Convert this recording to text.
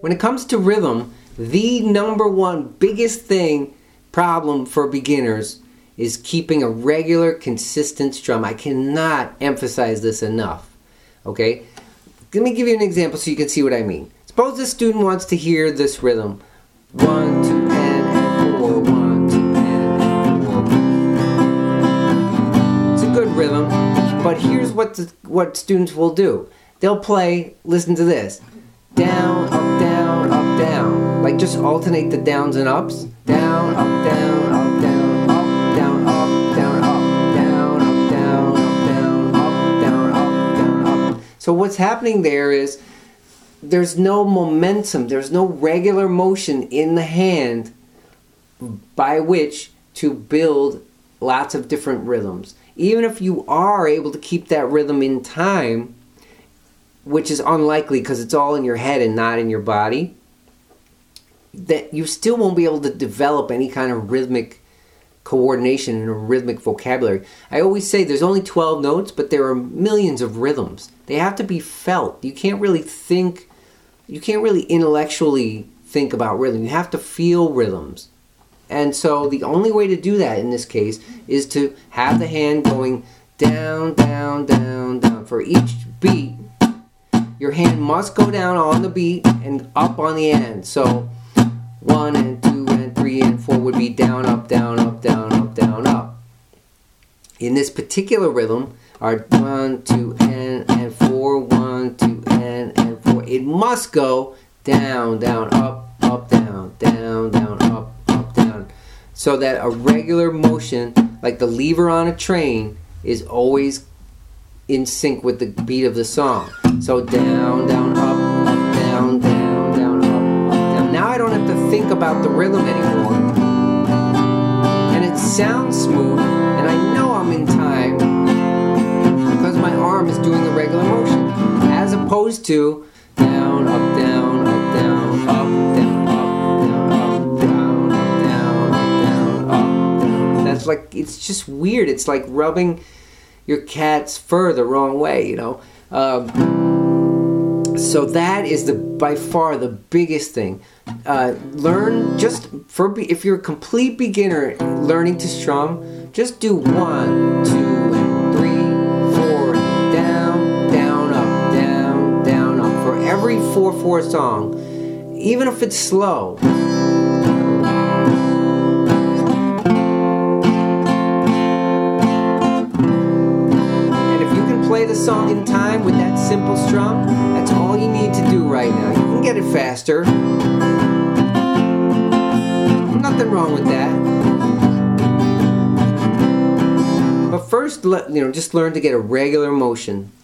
When it comes to rhythm, the number one biggest problem for beginners is keeping a regular, consistent strum. I cannot emphasize this enough. Okay? Let me give you an example so you can see what I mean. Suppose the student wants to hear this rhythm. 1, 2, and 4. 1, 2, and 4. It's a good rhythm, but here's what students will do. They'll play, listen to this. Down, up, down, up, down. Like just alternate the downs and ups. Down, up, down, up, down, up, down, up, down, up, down, up, down, up, down, up, down, up, down, up. So what's happening there is there's no momentum, there's no regular motion in the hand by which to build lots of different rhythms. Even if you are able to keep that rhythm in time, which is unlikely because it's all in your head and not in your body, that you still won't be able to develop any kind of rhythmic coordination and a rhythmic vocabulary. I always say there's only 12 notes, but there are millions of rhythms. They have to be felt. You can't really intellectually think about rhythm. You have to feel rhythms. And so the only way to do that in this case is to have the hand going down, down, down, down. For each beat, your hand must go down on the beat and up on the end. So 1 and 2 and 3 and 4 would be down, up, down, up, down, up, down, up. In this particular rhythm are 1, 2, and 4, 1, 2, and 4. It must go down, down, up, down, down, down, up, down. So that a regular motion, like the lever on a train, is always in sync with the beat of the song. So down, down, up, down, down, down, up, down. Now I don't have to think about the rhythm anymore. And it sounds smooth, and I know I'm in time because my arm is doing the regular motion. As opposed to down, up, down, up, down, up, down, up, down, up, down, up, down, up, down, up, down. That's like, it's just weird. It's like rubbing your cat's fur the wrong way, you know. So that is by far the biggest thing. Learn if you're a complete beginner learning to strum, just do 1, 2, and 3, 4, down, down, up, down, down, up for every 4/4 song, even if it's slow. Play the song in time with that simple strum. That's all you need to do right now. You can get it faster. Nothing wrong with that. But first, just learn to get a regular motion.